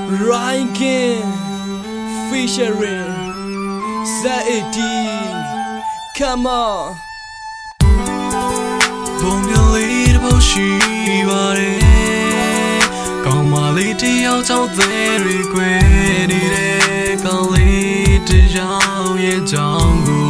Ranking featuring Z18. Come on. Bongeli boshi bare, kamali ti yao chao zeri kwe ni re, kali ti yao ye jangu.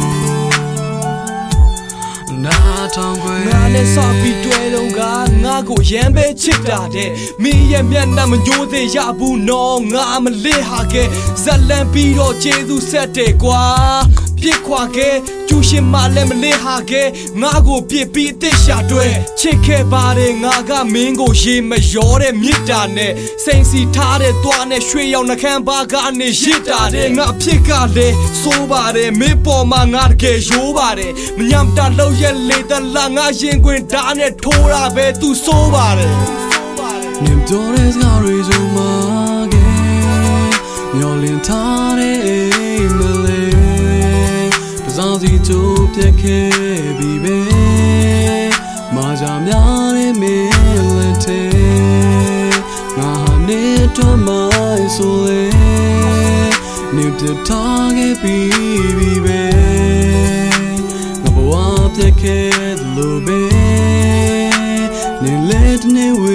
Nga le sabi twelonga nga ko yembe chita de mi ye myanna mnyode ya bu no nga mle ha ke zalan pi ro jesu set de kwa pit khwa ke chu shin ma le mle ha ke nga ko pit pi athit sha twe chit khe ba de nga ka min ko ye ma yaw de mit ta ne sain si tha de twa ne shwe yaw nakhan ba ka ne yit ta de nga phit ka le so ba de min paw ma nga tke yo ba de mnyam ta law ye le ta la nga yin kwin da ne thow ra be tu so ba de nim dores nga re zo ma ge myaw lin tha de mle pazao si chu pyak khe bi be ma ja mya de me le the nga ha ne twa mai so le nim de tha ge bi be nga bwa pyak khe lo be ne let ne we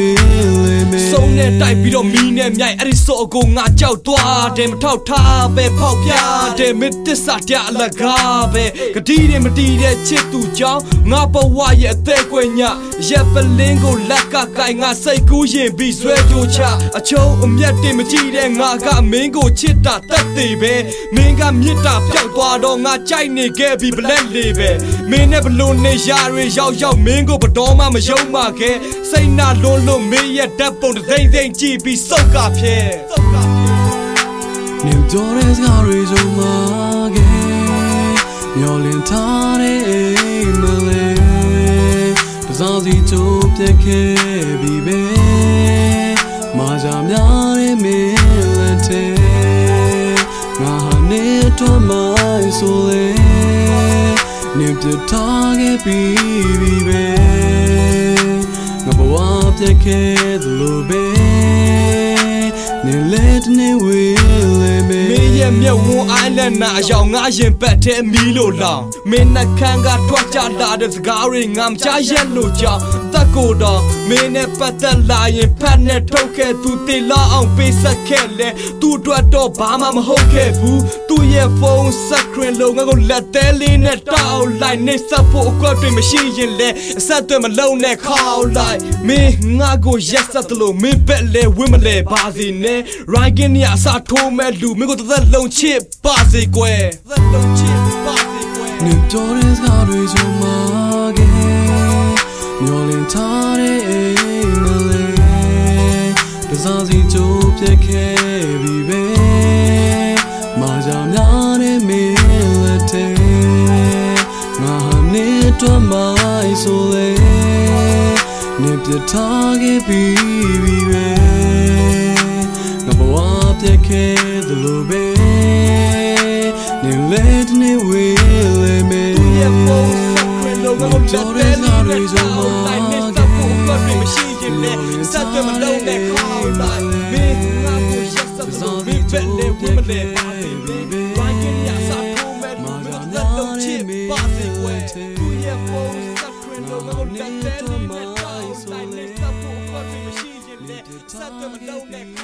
Song ne type pi do mi ne myai ai so ko nga chao twa de ma thau tha be phau pya de mit tissa tya alaga be gadi de mati de chit tu chaw nga bawa ye athe kwe nya ye palin ko lakka kai nga sai ku yin bi swဲjo cha a chou a myat de ma ji de nga ka min ko chit ta tat ti be min ka myit ta pyaut twa do nga chai ne ke bi black le be min ne blo ne ya re yaw yaw min ko ba do ma ma yau ma ke sai na lon lo min ye dat pon deသိမ့်ကြည့်ပြီးစောက်ကဖြစ်နေတော်ရဲစကားတွေကြုံမှာကဲမျောလင်းထားတဲ့မလေးပစားစီချိုးပြက်ခဲ့ပြီပဲမာကြများတဲ့မင်းလက်ထဲငါဟာနေတော့မဆိုလေနေပြထားခဲ့ပြီပဲငါဘဝပြက်ခဲ့သလိုပဲနေလက်နေဝေးလေမေရဲ့မြတ်ဝန်းအိုင်လန်နာအယောင်ငါရင်ပတ်တဲ့မီးလို့လောင်မင်းနှခမ်းကထွက်ကြလာတဲ့စကားတွေငါမချရက်လို့ကြောင့်တက်ကိုတော့မင်းနဲ့ပတ်သက်လာရင်ဖတ်နဲ့ထုတ်ခဲ့သူတေလာအောင်ပေးဆက်ခဲ့လေသူ့အတွက်တော့ဘာမှမဟုတ်ခဲ့ဘူးသူ့ရဲ့ဖုန်းစက်ခရင်လုံးငါကိုလက်သေးလေးနဲ့တောက်လိုက်နေစဖို့အကွက်တွေမရှိရင်လေအဆက်တွေမလုံးနဲ့ခေါက်လိုက်မင်းငါကိုရက်ဆက်တယ်လို့မင်းဘက်လေဝင်းမလဲပါစီနဲ့ Ranking ရအစားထိုးမဲ့လူမင်းကိုသက်လုံးချစ်ပါစေကွယ်သက်လုံးချစ်ပါစေကွယ်နေတော်ရဲစကားတွေကြုံမှာကဲမျောလင်းထားတဲ့မလေးပစားစီချိုးပြက်ခဲ့ပြီပဲမာကြများတဲ့မင်းလက်ထဲငါဟာနေတော့မိုင်းဆိုလေနေပြထားခဲ့ပြီပဲငါဘဝပြက်ခဲ့သလိုပဲနေလက်နေဝေးလေမေရဲ့ဖုန်းစက်ခရင်လုံးငါကိုလက်သေးလေးနဲ့တောက်လိုက်နေစဖို့အကွက်တွေမရှိရင်လေစက်တွေမလုံးနဲ့ခေါက်လိုက်မင်းငါကိုရက်ဆက်လို့မင်းဘက်လေဝင်းမလဲပါစေလေRanking ရအစားထိုးမဲ့လူမင်းသက်လုံးချစ်ပါစေကွယ်သူရဲ့ဖုန်းစက်ခရင်လုံးငါကိုလက်သေးလေးနဲ့တောက်လိုက်နေစဖို့အကွက်တွေမရှိရင်လေစက်တွေမလုံးနဲ့